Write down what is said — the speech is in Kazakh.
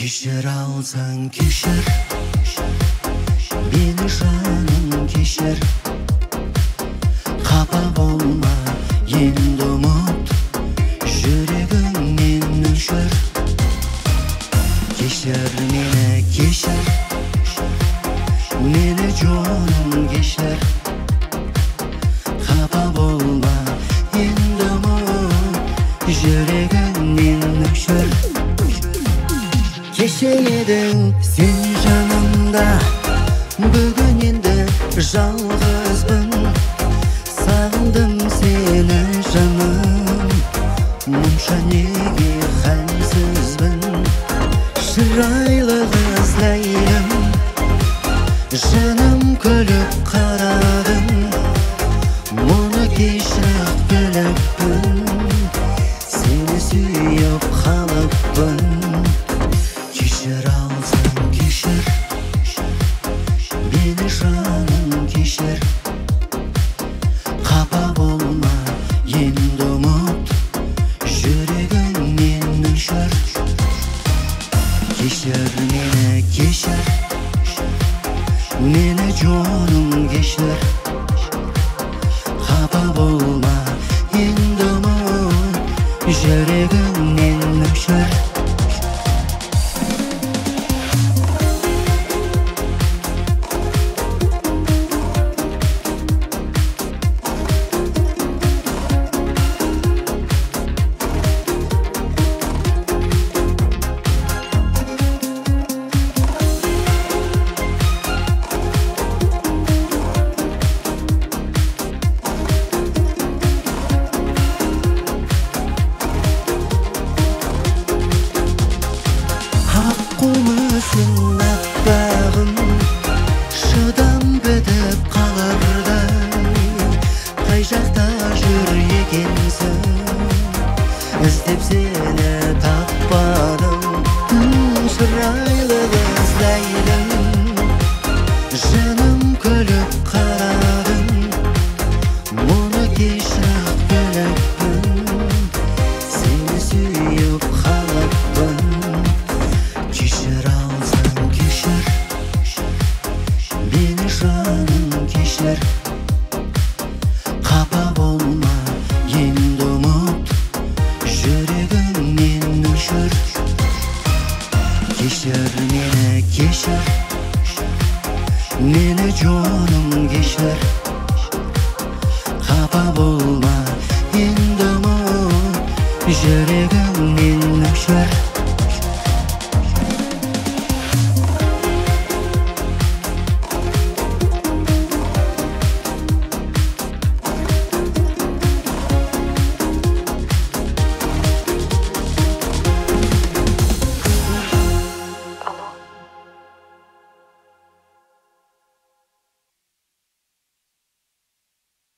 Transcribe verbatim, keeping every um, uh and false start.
Кешір алсаң кешір, мені жаным кешір. Қапа болма, енді ұмыт, жүрегіңнен өшір. Кешір мені кешір, мені жаным кешір. Қапа болма, енді ұмыт, жүрегіңнен өшір. Кеше едің сен жанымда, бүгін енді жалғызбын. Сағындым сені жаным, мұнша неге хәлсізбін. Шырайлы қыз ләйлім, жаным күліп қарадым. Мұны кешіріп біліппін, сені сүйіп қалыппын. Кешір алсаң кешір, мені жаным кешір. Қапа болма, енді ұмыт, жүрегіңнен өшір. Кешір мені кешір, мені жаным кешір. Қапа болма, енді ұмыт, жүрегіңнен өшір. Аққумысың аппағым, шыдам бітіп қалырдай. Қай жақта жүр екенсің, іздеп сені таппадым. Шырайлы қыз ләйлім, жаным күліп қарадым. Мұны кешіріп біліппін, сені сүйіп қалыппын. Кешір алсаң кешір, мені жаным кешір. Қапа болма, енді ұмыт, жүрегіңнен өшір. Кешір мені кешір, мені жаным кешір. Қапа болма, енді ұмыт, жүрегіңнен